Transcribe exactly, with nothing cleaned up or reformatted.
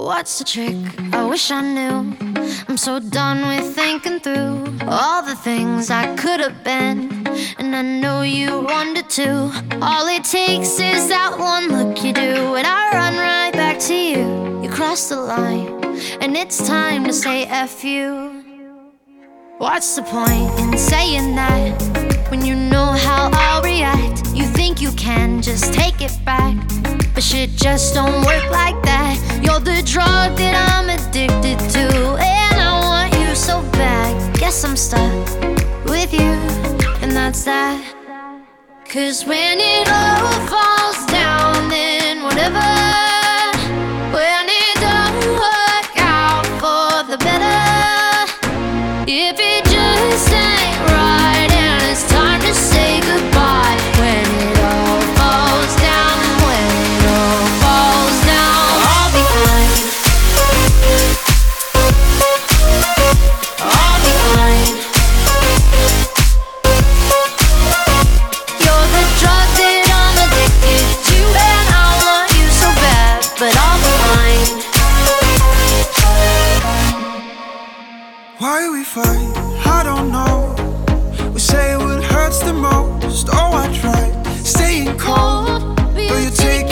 What's the trick? I wish I knew. I'm so done with thinking through all the things I could have been, and I know you wanted to. All it takes is that one look you do, and I run right back to you. You cross the line, and it's time to say F you. What's the point in saying that when you know how I'll react? You think you can just take it back, but shit just don't work like that. You're the drug that I'm addicted to, and I want you so bad. Guess I'm stuck with you, and that's that. Cause when it all falls down, then whatever. When it don't work out for the better, if it just ain't right and it's time to say goodbye. When it all falls down, when it all falls down, I'll be fine. I'll be fine. You're the drug that I'm addicted to, and I want you so bad, but I'll be fine. Why we fight? I don't know. We say what hurts the most. Oh, I tried staying cold, but you take